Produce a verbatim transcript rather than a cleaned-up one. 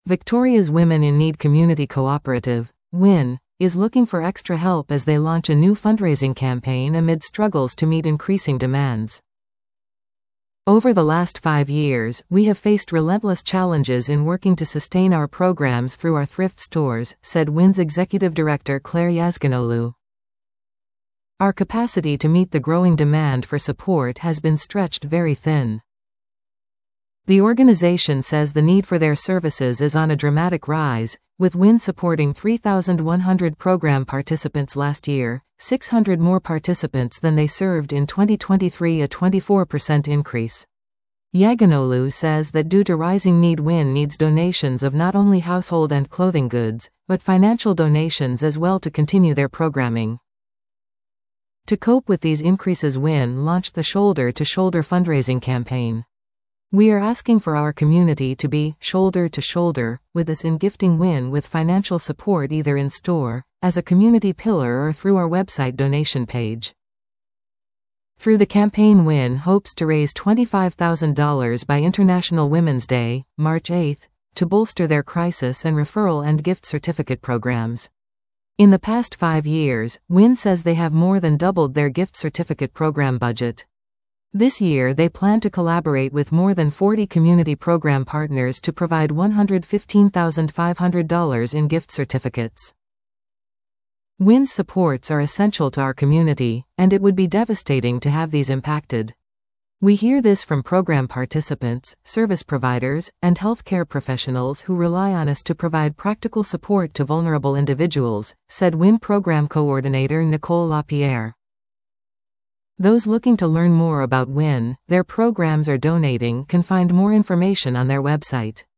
Victoria's Women in Need Community Cooperative, WIN, is looking for extra help as they launch a new fundraising campaign amid struggles to meet increasing demands. Over the last five years, we have faced relentless challenges in working to sustain our programs through our thrift stores, said WIN's Executive Director Claire Yazganoglu. Our capacity to meet the growing demand for support has been stretched very thin. The organization says the need for their services is on a dramatic rise, with WIN supporting three thousand one hundred program participants last year, six hundred more participants than they served in twenty twenty-three, a twenty-four percent increase. Yazganoglu says that due to rising need, WIN needs donations of not only household and clothing goods, but financial donations as well to continue their programming. To cope with these increases, WIN launched the Shoulder to Shoulder fundraising campaign. We are asking for our community to be shoulder to shoulder with us in gifting WIN with financial support either in store, as a community pillar, or through our website donation page. Through the campaign, WIN hopes to raise twenty-five thousand dollars by International Women's Day, March eighth, to bolster their crisis and referral and gift certificate programs. In the past five years, WIN says they have more than doubled their gift certificate program budget. This year they plan to collaborate with more than forty community program partners to provide one hundred fifteen thousand five hundred dollars in gift certificates. WIN's supports are essential to our community, and it would be devastating to have these impacted. We hear this from program participants, service providers, and healthcare professionals who rely on us to provide practical support to vulnerable individuals, said WIN Program Coordinator Nicole LaPierre. Those looking to learn more about WIN, their programs, or donating can find more information on their website.